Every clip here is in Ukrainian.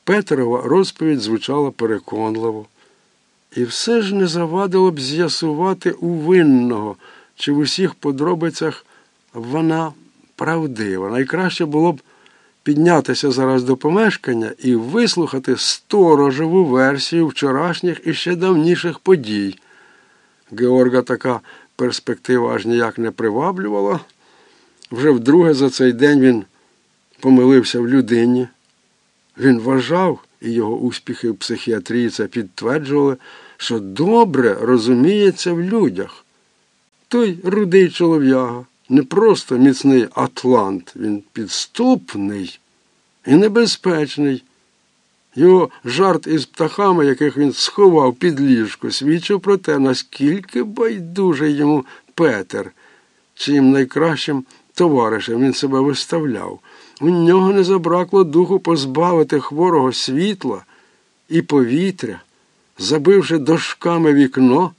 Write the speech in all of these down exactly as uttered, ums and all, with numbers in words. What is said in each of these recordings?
Петрова розповідь звучала переконливо. І все ж не завадило б з'ясувати у винного, чи в усіх подробицях вона правдива. Найкраще було б піднятися зараз до помешкання і вислухати сторожеву версію вчорашніх і ще давніших подій. Георга така перспектива аж ніяк не приваблювала. Вже вдруге за цей день він помилився в людині. Він вважав, і його успіхи в психіатрії це підтверджували, що добре розуміється в людях. Той рудий чолов'яга не просто міцний атлант, він підступний і небезпечний. Його жарт із птахами, яких він сховав під ліжко, свідчив про те, наскільки байдужий йому Петер, чиїм найкращим товаришем він себе виставляв. У нього не забракло духу позбавити хворого світла і повітря, забивши дошками вікно.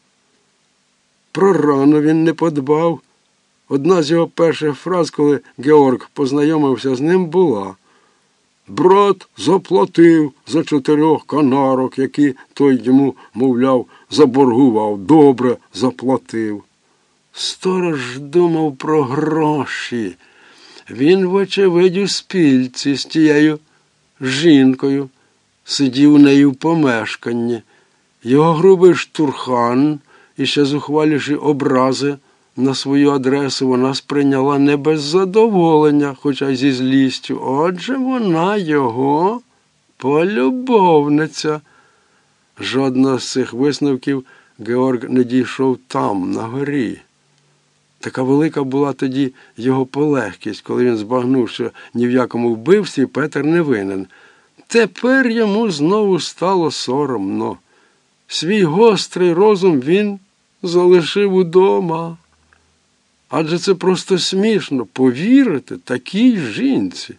Про рану він не подбав. Одна з його перших фраз, коли Георг познайомився з ним, була: «Брат заплатив за чотирьох канарок, які той йому, мовляв, заборгував. Добре заплатив». Сторож думав про гроші. Він, вочевидь, у спільці з тією жінкою, сидів у неї в помешканні. Його грубий штурхан і ще зухваліші образи на свою адресу вона сприйняла не без задоволення, хоча й зі злістю. Отже, вона його полюбовниця. Жодного з цих висновків Георг не дійшов там, на горі. Така велика була тоді його полегкість, коли він збагнув, що ні в якому вбивстві Петер не винен. Тепер йому знову стало соромно. Свій гострий розум він залишив удома. Адже це просто смішно повірити такій жінці.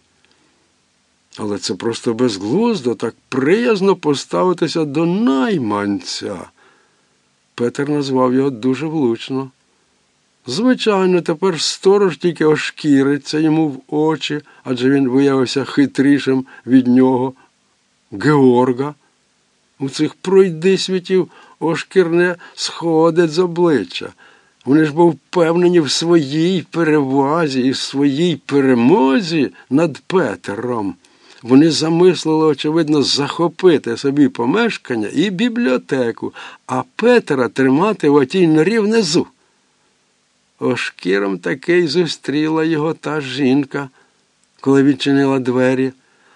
Але це просто безглуздо так приязно поставитися до найманця. Петер назвав його дуже влучно. Звичайно, тепер сторож тільки ошкіриться йому в очі, адже він виявився хитрішим від нього, Георга. У цих пройдисвітів ошкірне сходить з обличчя. Вони ж був впевнені в своїй перевазі і в своїй перемозі над Петером. Вони замислили, очевидно, захопити собі помешкання і бібліотеку, а Петера тримати в отій норі внизу. Ошкіром таки й зустріла його та жінка, коли відчинила двері.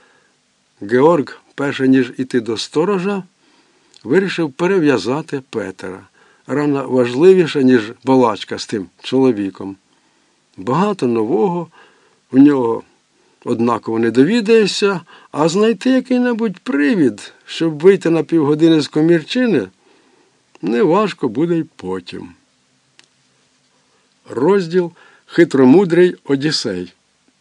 Георг, перше ніж іти до сторожа, вирішив перев'язати Петера. Рана важливіша, ніж балачка з тим чоловіком. Багато нового в нього однаково не довідаєшся, а знайти який-небудь привід, щоб вийти на півгодини з комірчини, неважко буде й потім. Розділ «Хитромудрий Одіссей».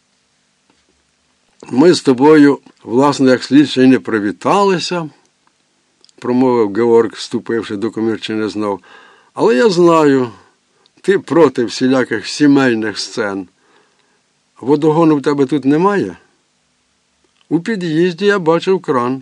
«Ми з тобою, власне, як слідчі, й не привіталися», – промовив Георг, вступивши до комірчини знов. «Але я знаю, ти проти всіляких сімейних сцен. Водогону в тебе тут немає? У під'їзді я бачив кран».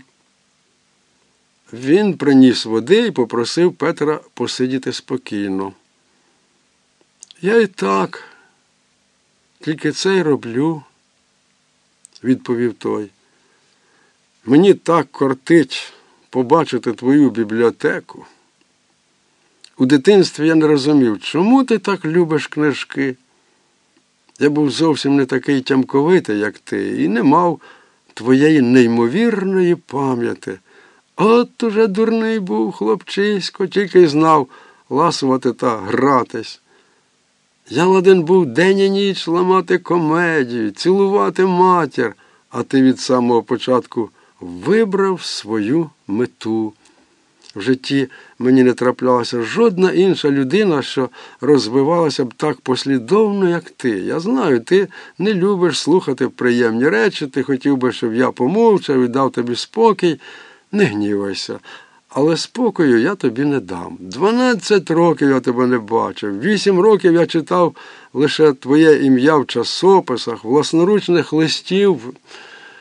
Він приніс води і попросив Петра посидіти спокійно. «Я і так, тільки це й роблю», – відповів той. «Мені так кортить побачити твою бібліотеку. У дитинстві я не розумів, чому ти так любиш книжки. Я був зовсім не такий тямковитий, як ти, і не мав твоєї неймовірної пам'яті. От уже дурний був хлопчисько, тільки й знав ласувати та гратись. Я ладен був день і ніч ламати комедію, цілувати матір, а ти від самого початку вибрав свою мету. В житті мені не траплялася жодна інша людина, що розвивалася б так послідовно, як ти. Я знаю, ти не любиш слухати приємні речі, ти хотів би, щоб я помовчав і дав тобі спокій. Не гнівайся. Але спокою я тобі не дам. Дванадцять років я тебе не бачив. Вісім років я читав лише твоє ім'я в часописах, власноручних листів.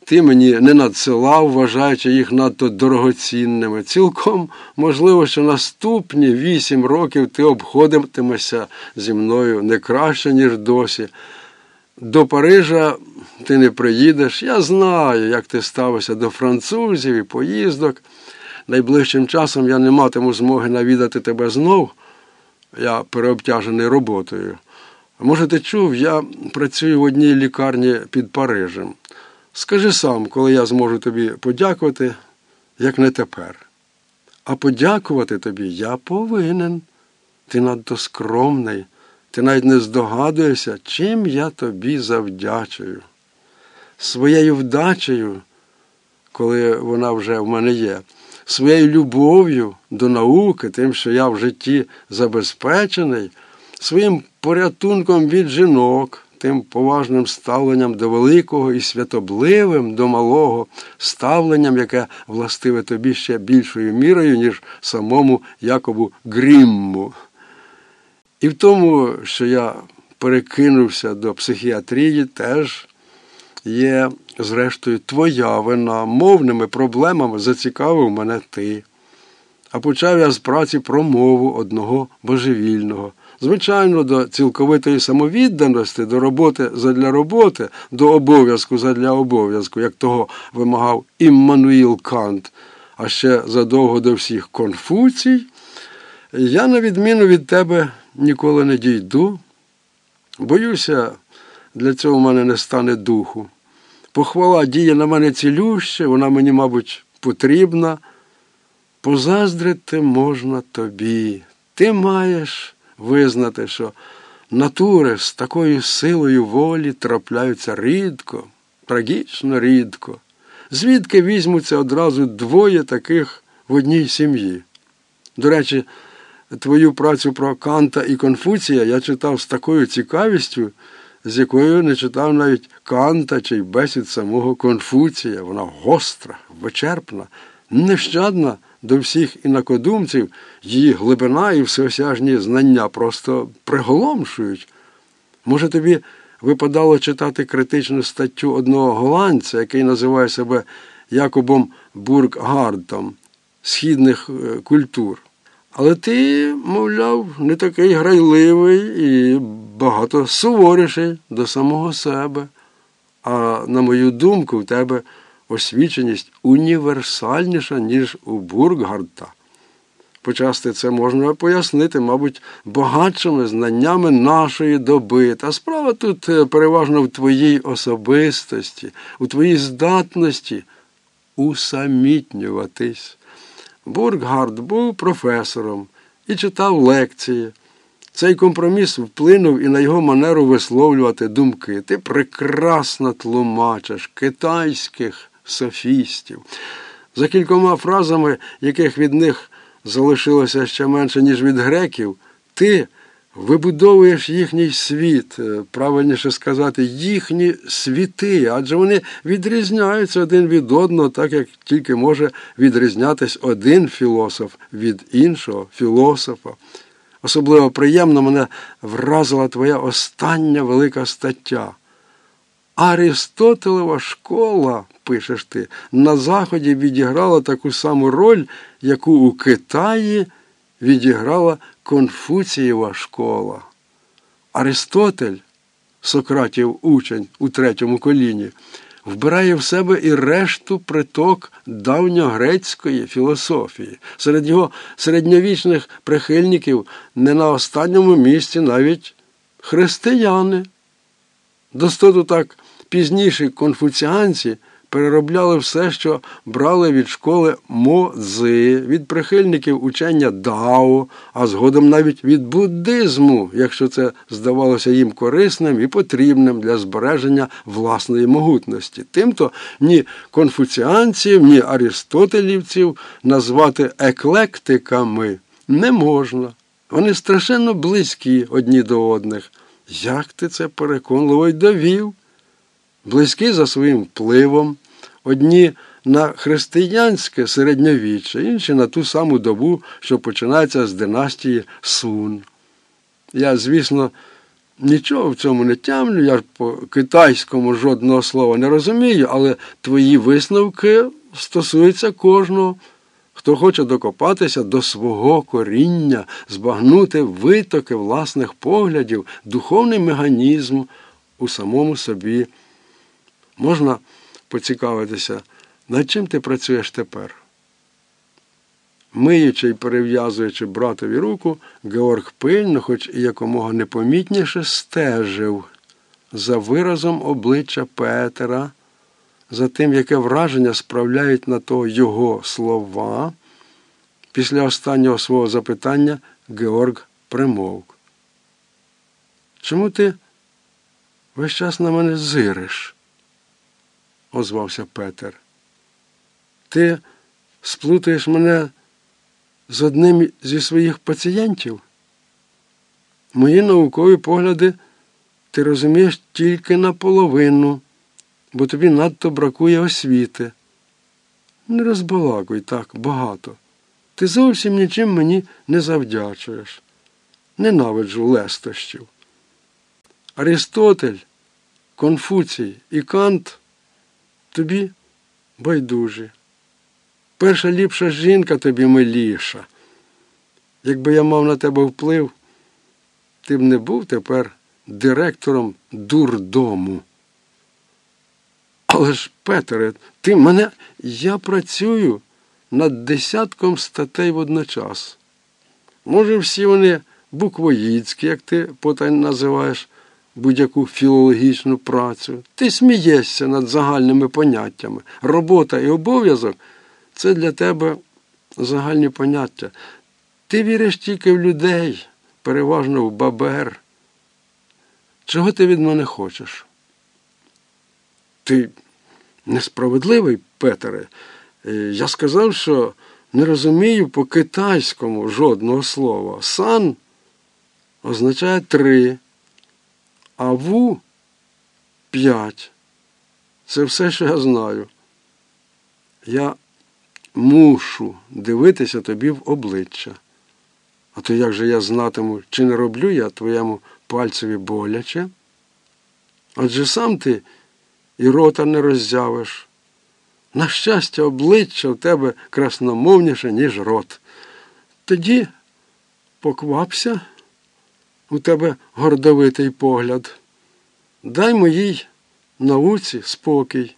ти мені не надсилав, вважаючи їх надто дорогоцінними. Цілком можливо, що наступні вісім років ти обходитимешся зі мною не краще, ніж досі. До Парижа ти не приїдеш. Я знаю, як ти ставишся до французів і поїздок. Найближчим часом я не матиму змоги навідати тебе знов. Я переобтяжений роботою. Може, ти чув, я працюю в одній лікарні під Парижем. Скажи сам, коли я зможу тобі подякувати, як не тепер. А подякувати тобі я повинен. Ти надто скромний. Ти навіть не здогадуєшся, чим я тобі завдячую. Своєю вдачею, коли вона вже в мене є, своєю любов'ю до науки, тим, що я в житті забезпечений, своїм порятунком від жінок, тим поважним ставленням до великого і святобливим до малого, ставленням, яке властиве тобі ще більшою мірою, ніж самому Якобу Грімму. І в тому, що я перекинувся до психіатрії, теж є, зрештою, твоя вина. Мовними проблемами зацікавив мене ти. А почав я з праці про мову одного божевільного. Звичайно, до цілковитої самовідданості, до роботи задля роботи, до обов'язку задля обов'язку, як того вимагав Іммануїл Кант, а ще задовго до всіх Конфуцій, я, на відміну від тебе, ніколи не дійду. Боюся, для цього в мене не стане духу. Похвала діє на мене цілюще, вона мені, мабуть, потрібна. Позаздрити можна тобі. Ти маєш визнати, що натури з такою силою волі трапляються рідко, трагічно рідко. Звідки візьмуться одразу двоє таких в одній сім'ї? До речі, твою працю про Канта і Конфуція я читав з такою цікавістю, з якою не читав навіть Канта чи й бесід самого Конфуція. Вона гостра, вичерпна, нещадна до всіх інакодумців, її глибина і всеосяжні знання просто приголомшують. Може, тобі випадало читати критичну статтю одного голландця, який називає себе Якобом Бурггардтом східних культур. Але ти, мовляв, не такий грайливий і багато суворіший до самого себе. А, на мою думку, в тебе освіченість універсальніша, ніж у Бурггардта. Почасти це можна пояснити, мабуть, багатшими знаннями нашої доби. Та справа тут переважно в твоїй особистості, у твоїй здатності усамітнюватись. Бурггард був професором і читав лекції. Цей компроміс вплинув і на його манеру висловлювати думки. Ти прекрасно тлумачиш китайських софістів. За кількома фразами, яких від них залишилося ще менше, ніж від греків, ти вибудовуєш їхній світ, правильніше сказати, їхні світи, адже вони відрізняються один від одного, так як тільки може відрізнятись один філософ від іншого філософа. Особливо приємно мене вразила твоя остання велика стаття. Аристотелева школа, пишеш ти, на Заході відіграла таку саму роль, яку у Китаї відіграла Конфуцієва школа. Аристотель, Сократів учень у третьому коліні, вбирає в себе і решту приток давньогрецької філософії. Серед його середньовічних прихильників не на останньому місці навіть християни. Достоту так пізніші конфуціанці переробляли все, що брали від школи Мо-цзи, від прихильників учення Дао, а згодом навіть від буддизму, якщо це здавалося їм корисним і потрібним для збереження власної могутності. Тимто ні конфуціанців, ні аристотелівців назвати еклектиками не можна. Вони страшенно близькі одні до одних. Як ти це переконливо й довів? Близькі за своїм впливом, одні на християнське середньовіччя, інші на ту саму добу, що починається з династії Сун. Я, звісно, нічого в цьому не тямлю, я по-китайському жодного слова не розумію, але твої висновки стосуються кожного, хто хоче докопатися до свого коріння, збагнути витоки власних поглядів, духовний механізм у самому собі. Можна поцікавитися, над чим ти працюєш тепер? Миючи й перев'язуючи братові руку, Георг пильно, хоч і якомога непомітніше, стежив за виразом обличчя Петера, за тим, яке враження справляють на то його слова. Після останнього свого запитання Георг примовк. «Чому ти весь час на мене зириш?» – озвався Петер. «Ти сплутаєш мене з одним зі своїх пацієнтів? Мої наукові погляди ти розумієш тільки наполовину, бо тобі надто бракує освіти. Не розбалакуй так багато. Ти зовсім нічим мені не завдячуєш. Ненавиджу лестощів. Аристотель, Конфуцій і Кант тобі байдужі. Перша ліпша жінка тобі миліша. Якби я мав на тебе вплив, ти б не був тепер директором дурдому. Але ж, Петере, ти мене... Я працюю над десятком статей водночас. Може, всі вони буквоїдські, як ти потань називаєш будь-яку філологічну працю. Ти смієшся над загальними поняттями. Робота і обов'язок – це для тебе загальні поняття. Ти віриш тільки в людей, переважно в бабер. Чого ти від мене хочеш? Ти несправедливий, Петере. Я сказав, що не розумію по-китайському жодного слова. Сан означає три, а ву – п'ять. Це все, що я знаю. Я мушу дивитися тобі в обличчя. А то як же я знатиму, чи не роблю я твоєму пальцеві боляче? Адже сам ти і рота не роззявиш. На щастя, обличчя в тебе красномовніше, ніж рот. Тоді поквапся, у тебе гордовитий погляд. Дай моїй науці спокій.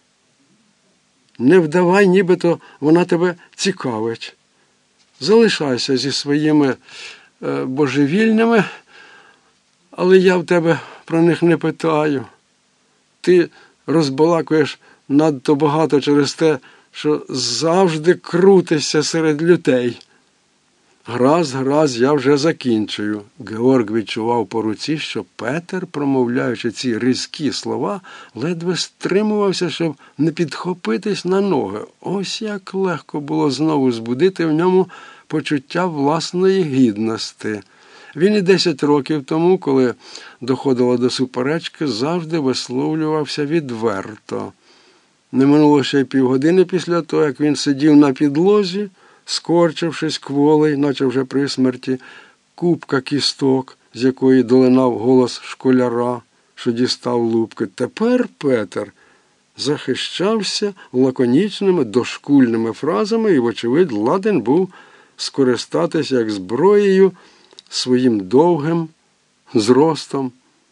Не вдавай, нібито вона тебе цікавить. Залишайся зі своїми е, божевільними, але я в тебе про них не питаю. Ти розбалакуєш надто багато через те, що завжди крутишся серед людей. Гаразд, гаразд, я вже закінчую. Георг відчував по руці, що Петер, промовляючи ці різкі слова, ледве стримувався, щоб не підхопитись на ноги. Ось як легко було знову збудити в ньому почуття власної гідності. Він і десять років тому, коли доходило до суперечки, завжди висловлювався відверто. Не минуло ще й півгодини після того, як він сидів на підлозі, скорчившись кволий, наче вже при смерті, купка кісток, з якої долинав голос школяра, що дістав лупки. Тепер Петер захищався лаконічними дошкульними фразами і, вочевидь, ладен був скористатися як зброєю своїм довгим зростом.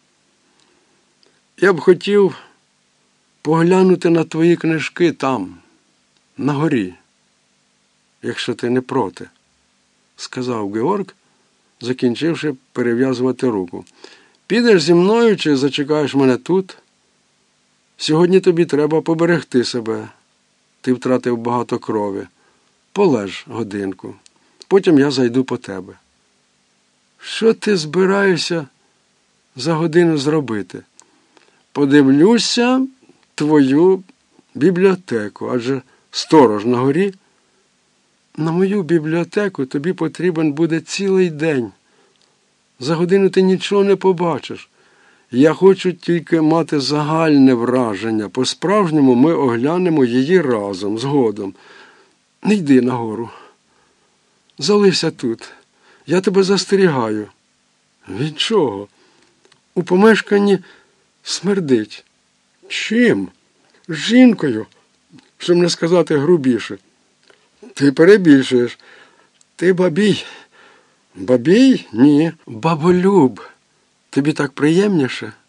Я б хотів поглянути на твої книжки там, на горі, якщо ти не проти, сказав Георг, закінчивши перев'язувати руку. Підеш зі мною чи зачекаєш мене тут? Сьогодні тобі треба поберегти себе. Ти втратив багато крові. Полеж годинку. Потім я зайду по тебе. Що ти збираєшся за годину зробити? Подивлюся твою бібліотеку, адже сторож на горі. На мою бібліотеку тобі потрібен буде цілий день. За годину ти нічого не побачиш. Я хочу тільки мати загальне враження. По-справжньому ми оглянемо її разом, згодом. Не йди нагору. Залишся тут. Я тебе застерігаю. Від чого? У помешканні смердить. Чим? Жінкою, щоб не сказати грубіше. Ти перебільшуєш. Ти бабій. Бабій? Ні. Баболюб. Тобі так приємніше?